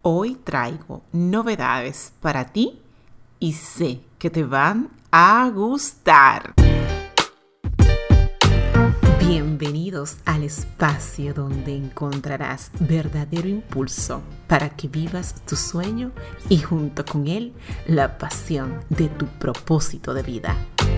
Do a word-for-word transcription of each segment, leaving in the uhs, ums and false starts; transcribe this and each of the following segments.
Hoy traigo novedades para ti y sé que te van a gustar. Bienvenidos al espacio donde encontrarás verdadero impulso para que vivas tu sueño y junto con él la pasión de tu propósito de vida.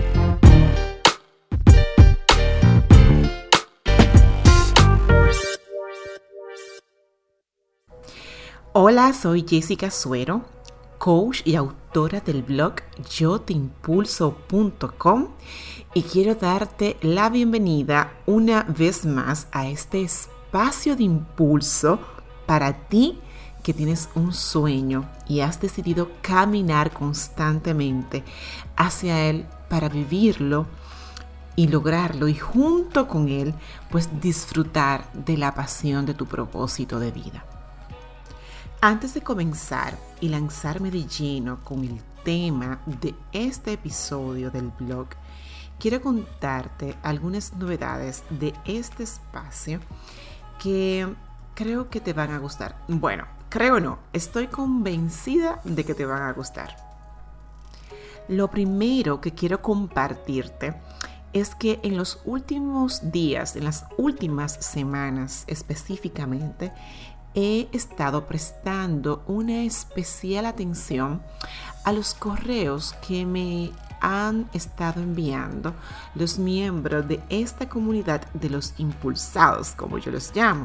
Hola, soy Jessica Suero, coach y autora del blog yo te impulso punto com y quiero darte la bienvenida una vez más a este espacio de impulso para ti que tienes un sueño y has decidido caminar constantemente hacia él para vivirlo y lograrlo y junto con él pues disfrutar de la pasión de tu propósito de vida. Antes de comenzar y lanzarme de lleno con el tema de este episodio del blog, quiero contarte algunas novedades de este espacio que creo que te van a gustar. Bueno, creo no, estoy convencida de que te van a gustar. Lo primero que quiero compartirte es que en los últimos días, en las últimas semanas específicamente, he estado prestando una especial atención a los correos que me han estado enviando los miembros de esta comunidad de los impulsados, como yo los llamo.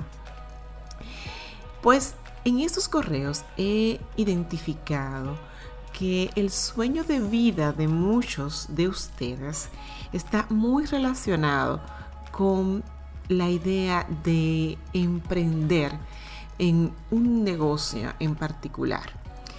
Pues en estos correos he identificado que el sueño de vida de muchos de ustedes está muy relacionado con la idea de emprender en un negocio en particular.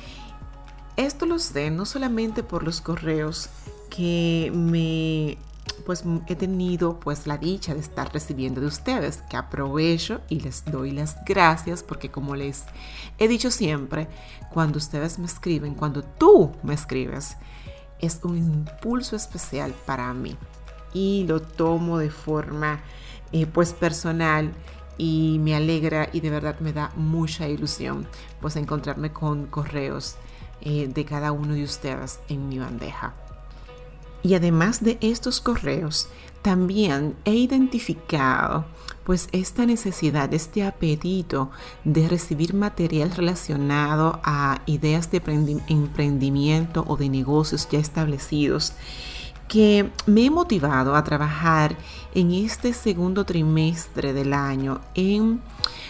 Esto lo sé no solamente por los correos que me pues he tenido pues la dicha de estar recibiendo de ustedes, que aprovecho y les doy las gracias porque como les he dicho siempre, cuando ustedes me escriben, cuando tú me escribes, es un impulso especial para mí y lo tomo de forma eh, pues personal. Y me alegra y de verdad me da mucha ilusión pues encontrarme con correos eh, de cada uno de ustedes en mi bandeja. Y además de estos correos, también he identificado pues esta necesidad, este apetito de recibir material relacionado a ideas de emprendimiento o de negocios ya establecidos, que me he motivado a trabajar en este segundo trimestre del año en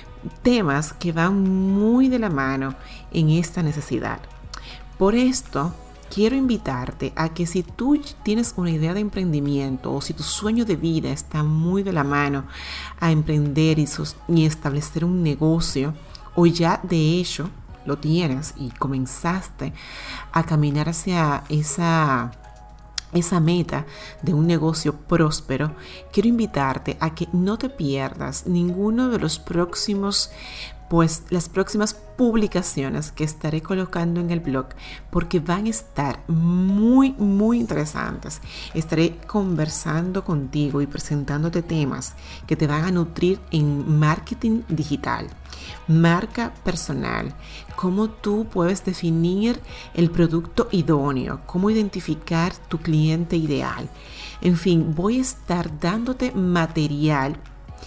temas que van muy de la mano en esta necesidad. Por esto, quiero invitarte a que si tú tienes una idea de emprendimiento o si tu sueño de vida está muy de la mano a emprender y, sos, y establecer un negocio, o ya de hecho lo tienes y comenzaste a caminar hacia esa esa meta de un negocio próspero, quiero invitarte a que no te pierdas ninguno de los próximos, pues las próximas publicaciones que estaré colocando en el blog, porque van a estar muy, muy interesantes. Estaré conversando contigo y presentándote temas que te van a nutrir en marketing digital, marca personal, cómo tú puedes definir el producto idóneo, cómo identificar tu cliente ideal. En fin, voy a estar dándote material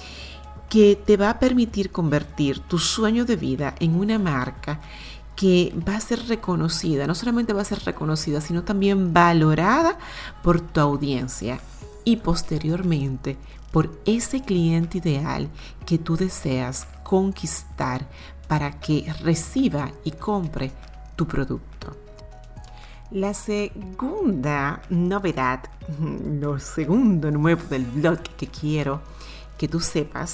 que te va a permitir convertir tu sueño de vida en una marca que va a ser reconocida. No solamente va a ser reconocida, sino también valorada por tu audiencia y posteriormente por ese cliente ideal que tú deseas conquistar para que reciba y compre tu producto. La segunda novedad, lo segundo nuevo del blog que quiero que tú sepas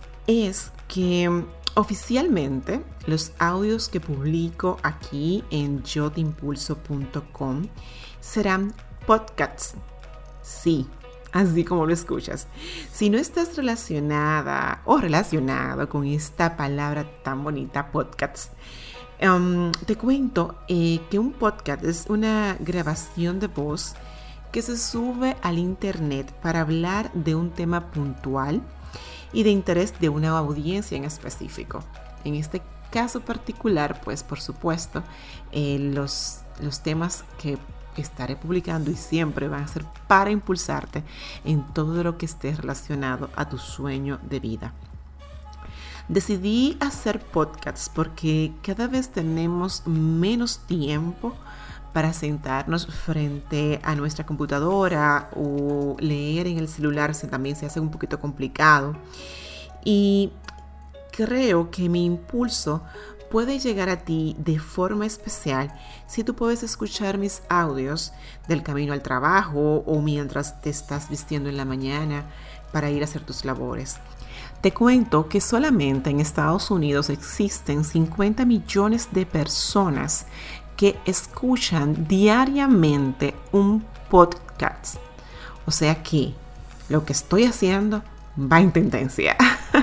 es que oficialmente los audios que publico aquí en yo te impulso punto com serán podcasts. Sí, así como lo escuchas. Si no estás relacionada o relacionado con esta palabra tan bonita, podcast, um, te cuento eh, que un podcast es una grabación de voz que se sube al internet para hablar de un tema puntual y de interés de una audiencia en específico. En este caso particular, pues por supuesto, eh, los, los temas que estaré publicando y siempre van a ser para impulsarte en todo lo que esté relacionado a tu sueño de vida. Decidí hacer podcasts porque cada vez tenemos menos tiempo para sentarnos frente a nuestra computadora o leer en el celular, se también se hace un poquito complicado. Y creo que mi impulso puede llegar a ti de forma especial si tú puedes escuchar mis audios del camino al trabajo o mientras te estás vistiendo en la mañana para ir a hacer tus labores. Te cuento que solamente en Estados Unidos existen cincuenta millones de personas que escuchan diariamente un podcast. O sea que lo que estoy haciendo va en tendencia.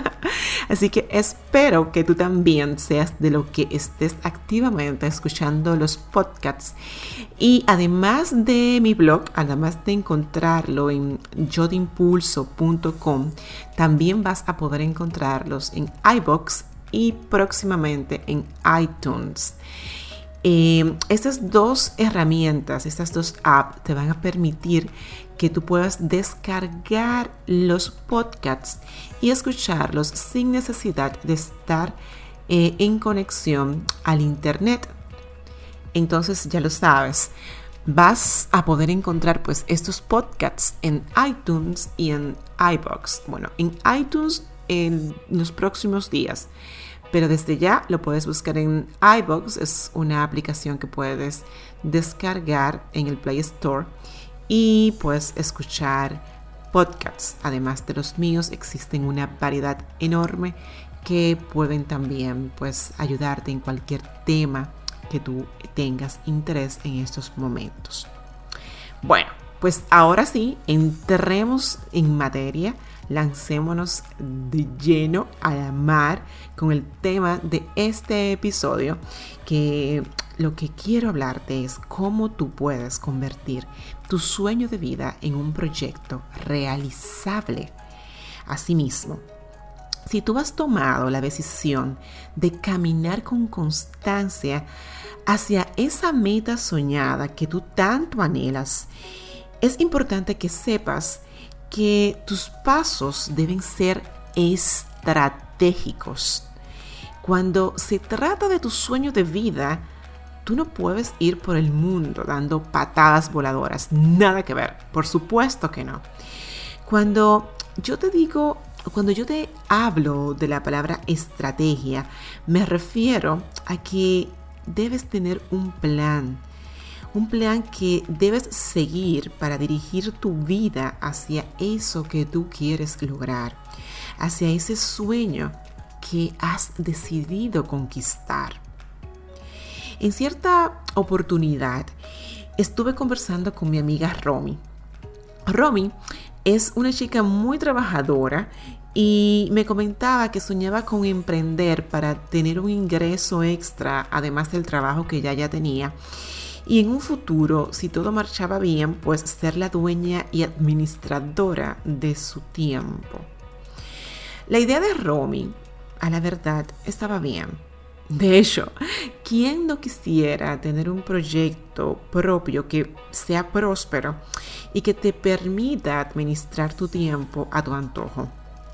Así que espero que tú también seas de lo que estés activamente escuchando los podcasts. Y además de mi blog, además de encontrarlo en yo de impulso punto com, también vas a poder encontrarlos en iVoox y próximamente en iTunes. Eh, estas dos herramientas, estas dos apps te van a permitir que tú puedas descargar los podcasts y escucharlos sin necesidad de estar eh, en conexión al internet. Entonces ya lo sabes, vas a poder encontrar pues estos podcasts en iTunes y en iVoox. Bueno, en iTunes en los próximos días. Pero desde ya lo puedes buscar en iVoox, es una aplicación que puedes descargar en el Play Store y puedes escuchar podcasts. Además de los míos, existen una variedad enorme que pueden también pues, ayudarte en cualquier tema que tú tengas interés en estos momentos. Bueno, pues ahora sí, entremos en materia. Lancémonos de lleno a la mar con el tema de este episodio, que lo que quiero hablarte es cómo tú puedes convertir tu sueño de vida en un proyecto realizable. Asimismo, si tú has tomado la decisión de caminar con constancia hacia esa meta soñada que tú tanto anhelas, es importante que sepas que tus pasos deben ser estratégicos. Cuando se trata de tu sueño de vida, tú no puedes ir por el mundo dando patadas voladoras. Nada que ver, por supuesto que no. Cuando yo te digo, cuando yo te hablo de la palabra estrategia, me refiero a que debes tener un plan. Un plan que debes seguir para dirigir tu vida hacia eso que tú quieres lograr, hacia ese sueño que has decidido conquistar. En cierta oportunidad estuve conversando con mi amiga Romy. Romy es una chica muy trabajadora y me comentaba que soñaba con emprender para tener un ingreso extra, además del trabajo que ya ya tenía. Y en un futuro, si todo marchaba bien, pues ser la dueña y administradora de su tiempo. La idea de Romy, a la verdad, estaba bien. De hecho, ¿quién no quisiera tener un proyecto propio que sea próspero y que te permita administrar tu tiempo a tu antojo?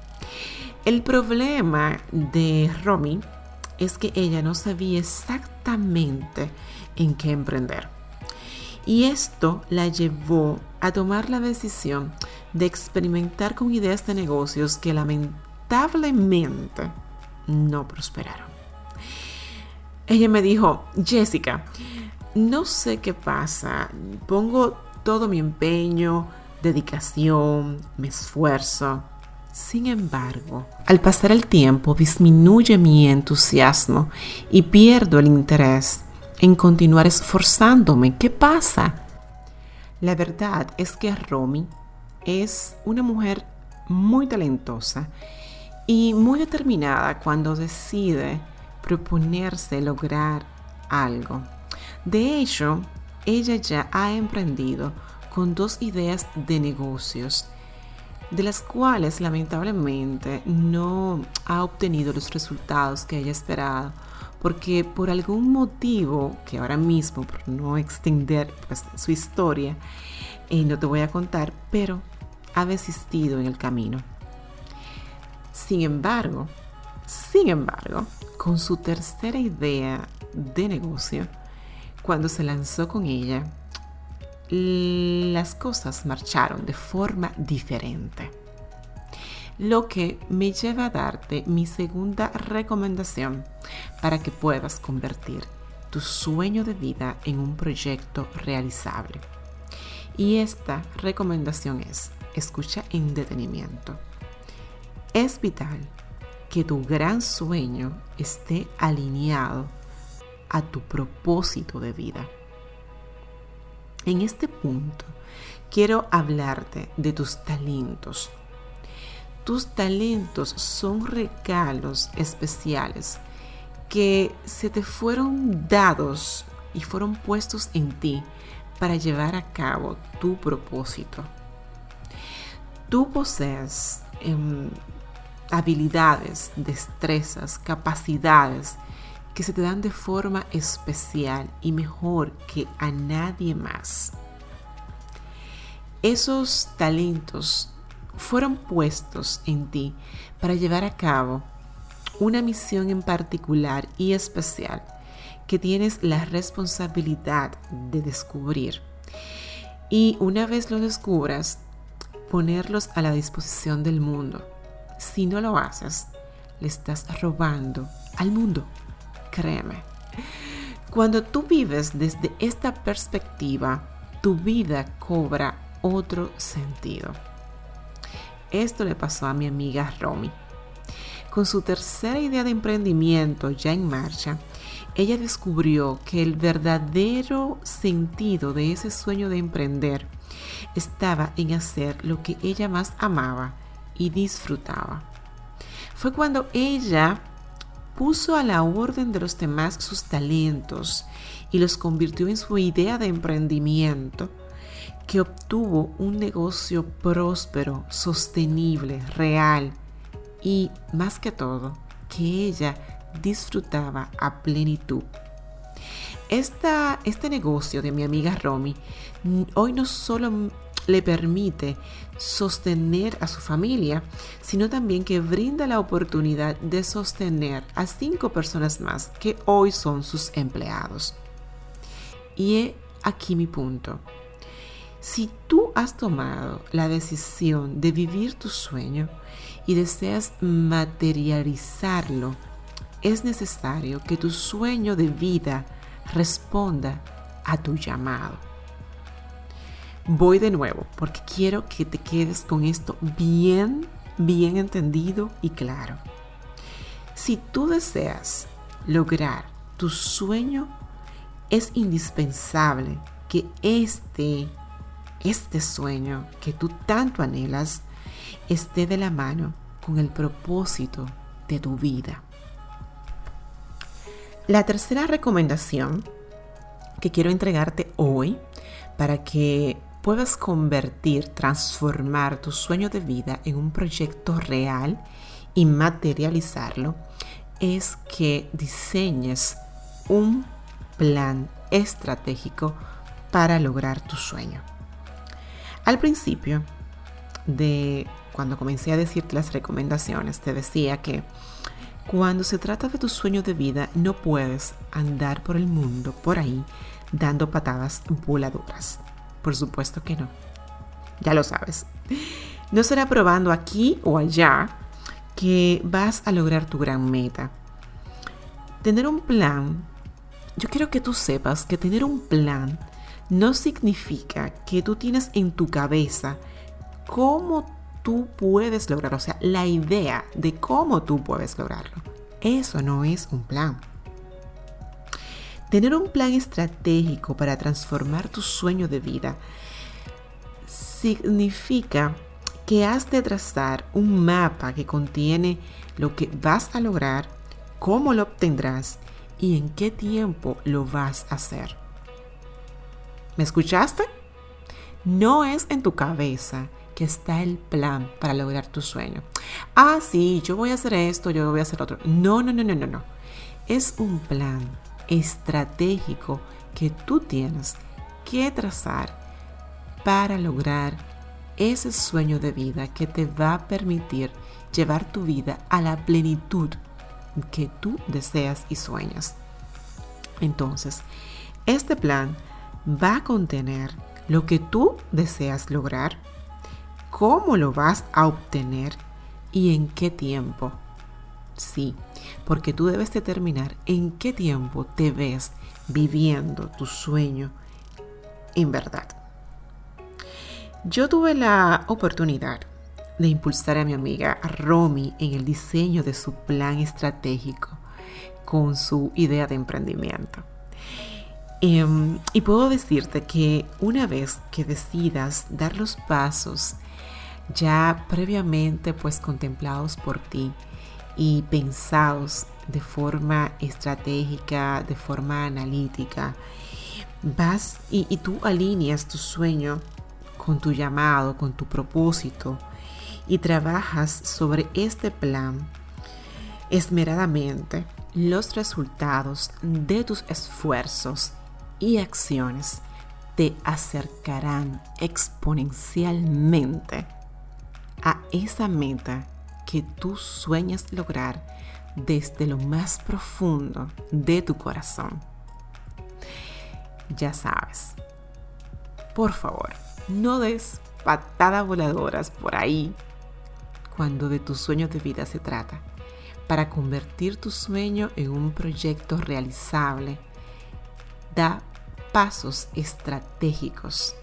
El problema de Romy es que ella no sabía exactamente en qué emprender. Y esto la llevó a tomar la decisión de experimentar con ideas de negocios que lamentablemente no prosperaron. Ella me dijo: Jessica, no sé qué pasa, pongo todo mi empeño, dedicación, me esfuerzo. Sin embargo, al pasar el tiempo disminuye mi entusiasmo y pierdo el interés en continuar esforzándome. ¿Qué pasa? La verdad es que Romy es una mujer muy talentosa y muy determinada cuando decide proponerse lograr algo. De hecho, ella ya ha emprendido con dos ideas de negocios, de las cuales lamentablemente no ha obtenido los resultados que ella esperaba porque por algún motivo, que ahora mismo, por no extender pues, su historia, eh, no te voy a contar, pero ha desistido en el camino. Sin embargo, sin embargo, con su tercera idea de negocio, cuando se lanzó con ella, las cosas marcharon de forma diferente. Lo que me lleva a darte mi segunda recomendación para que puedas convertir tu sueño de vida en un proyecto realizable. Y esta recomendación es: escucha en detenimiento. Es vital que tu gran sueño esté alineado a tu propósito de vida. En este punto, quiero hablarte de tus talentos. Tus talentos son regalos especiales que se te fueron dados y fueron puestos en ti para llevar a cabo tu propósito. Tú posees eh, habilidades, destrezas, capacidades que se te dan de forma especial y mejor que a nadie más. Esos talentos fueron puestos en ti para llevar a cabo una misión en particular y especial que tienes la responsabilidad de descubrir. Y una vez lo descubras, ponerlos a la disposición del mundo. Si no lo haces, le estás robando al mundo. Créeme. Cuando tú vives desde esta perspectiva, tu vida cobra otro sentido. Esto le pasó a mi amiga Romy. Con su tercera idea de emprendimiento ya en marcha, ella descubrió que el verdadero sentido de ese sueño de emprender estaba en hacer lo que ella más amaba y disfrutaba. Fue cuando ella puso a la orden de los demás sus talentos y los convirtió en su idea de emprendimiento, que obtuvo un negocio próspero, sostenible, real y, más que todo, que ella disfrutaba a plenitud. Esta, este negocio de mi amiga Romy hoy no solo le permite sostener a su familia, sino también que brinda la oportunidad de sostener a cinco personas más que hoy son sus empleados. Y he aquí mi punto. Si tú has tomado la decisión de vivir tu sueño y deseas materializarlo, es necesario que tu sueño de vida responda a tu llamado. Voy de nuevo porque quiero que te quedes con esto bien, bien entendido y claro. Si tú deseas lograr tu sueño, es indispensable que este Este sueño que tú tanto anhelas esté de la mano con el propósito de tu vida. La tercera recomendación que quiero entregarte hoy para que puedas convertir, transformar tu sueño de vida en un proyecto real y materializarlo es que diseñes un plan estratégico para lograr tu sueño. Al principio de cuando comencé a decirte las recomendaciones, te decía que cuando se trata de tu sueño de vida, no puedes andar por el mundo, por ahí, dando patadas voladoras. Por supuesto que no. Ya lo sabes. No será probando aquí o allá que vas a lograr tu gran meta. Tener un plan, yo quiero que tú sepas que tener un plan no significa que tú tienes en tu cabeza cómo tú puedes lograrlo, o sea, la idea de cómo tú puedes lograrlo. Eso no es un plan. Tener un plan estratégico para transformar tu sueño de vida significa que has de trazar un mapa que contiene lo que vas a lograr, cómo lo obtendrás y en qué tiempo lo vas a hacer. ¿Me escuchaste? No es en tu cabeza que está el plan para lograr tu sueño. Ah, sí, yo voy a hacer esto, yo voy a hacer otro. No, no, no, no, no, no. es un plan estratégico que tú tienes que trazar para lograr ese sueño de vida que te va a permitir llevar tu vida a la plenitud que tú deseas y sueñas. Entonces, este plan va a contener lo que tú deseas lograr, cómo lo vas a obtener y en qué tiempo. Sí, porque tú debes determinar en qué tiempo te ves viviendo tu sueño en verdad. Yo tuve la oportunidad de impulsar a mi amiga Romy en el diseño de su plan estratégico con su idea de emprendimiento. Eh, y puedo decirte que una vez que decidas dar los pasos ya previamente pues contemplados por ti y pensados de forma estratégica, de forma analítica, vas y, y tú alineas tu sueño con tu llamado, con tu propósito y trabajas sobre este plan esmeradamente, los resultados de tus esfuerzos y acciones te acercarán exponencialmente a esa meta que tú sueñas lograr desde lo más profundo de tu corazón. Ya sabes, por favor, no des patadas voladoras por ahí cuando de tu sueño de vida se trata. Para convertir tu sueño en un proyecto realizable, da pasos estratégicos.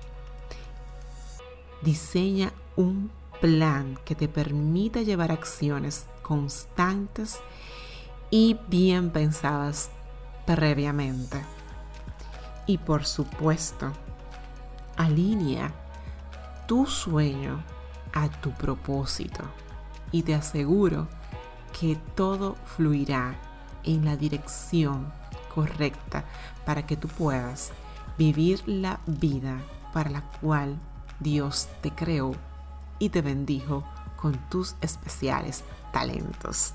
Diseña un plan que te permita llevar acciones constantes y bien pensadas previamente. Y por supuesto, alinea tu sueño a tu propósito y te aseguro que todo fluirá en la dirección correcta para que tú puedas vivir la vida para la cual Dios te creó y te bendijo con tus especiales talentos.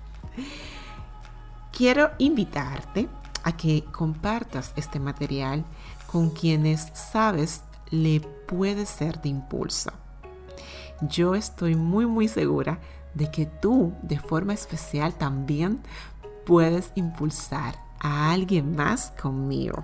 Quiero invitarte a que compartas este material con quienes sabes le puede ser de impulso. Yo estoy muy muy segura de que tú de forma especial también puedes impulsar a alguien más conmigo.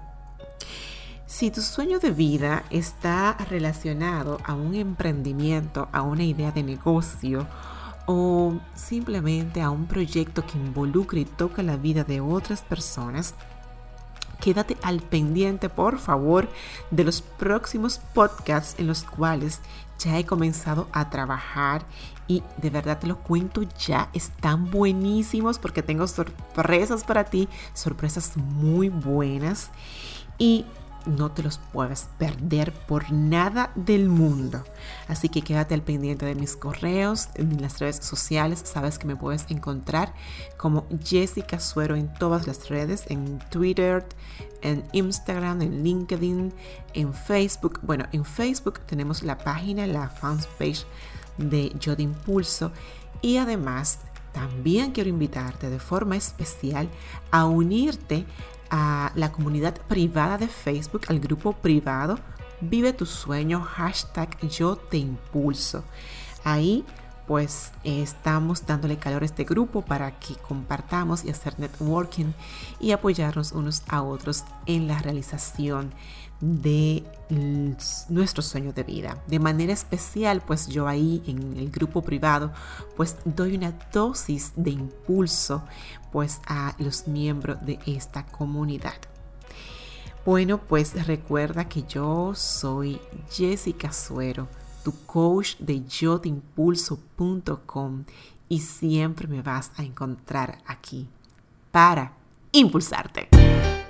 Si tu sueño de vida está relacionado a un emprendimiento, a una idea de negocio o simplemente a un proyecto que involucre y toca la vida de otras personas, quédate al pendiente, por favor, de los próximos podcasts en los cuales ya he comenzado a trabajar y de verdad te lo cuento, ya están buenísimos porque tengo sorpresas para ti, sorpresas muy buenas y no te los puedes perder por nada del mundo. Así que quédate al pendiente de mis correos, en las redes sociales. Sabes que me puedes encontrar como Jessica Suero en todas las redes, en Twitter, en Instagram, en LinkedIn, en Facebook. Bueno, en Facebook tenemos la página, la fanpage de Yo Te Impulso y además también quiero invitarte de forma especial a unirte a la comunidad privada de Facebook, al grupo privado Vive tu Sueño, hashtag Yo Te Impulso. Ahí pues eh, estamos dándole calor a este grupo para que compartamos y hacer networking y apoyarnos unos a otros en la realización de nuestro sueño de vida. De manera especial, pues yo ahí en el grupo privado, pues doy una dosis de impulso pues a los miembros de esta comunidad. Bueno, pues recuerda que yo soy Jessica Suero, tu coach de yo te impulso punto com y siempre me vas a encontrar aquí para impulsarte.